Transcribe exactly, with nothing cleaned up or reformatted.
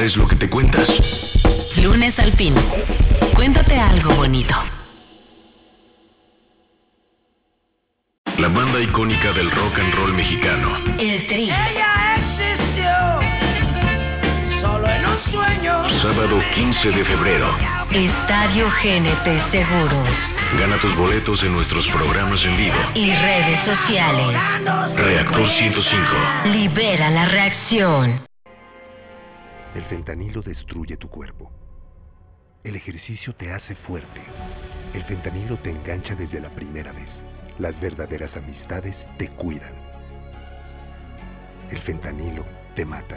es lo que te cuentas. Lunes al fin. Cuéntate algo bonito. La banda icónica del rock and roll mexicano. El Tri. Ella existió solo en un sueño. Sábado quince de febrero. Estadio G N P Seguros. Gana tus boletos en nuestros programas en vivo. Y redes sociales. Reactor ciento cinco. Libera la reacción. El fentanilo destruye tu cuerpo. El ejercicio te hace fuerte. El fentanilo te engancha desde la primera vez. Las verdaderas amistades te cuidan. El fentanilo te mata.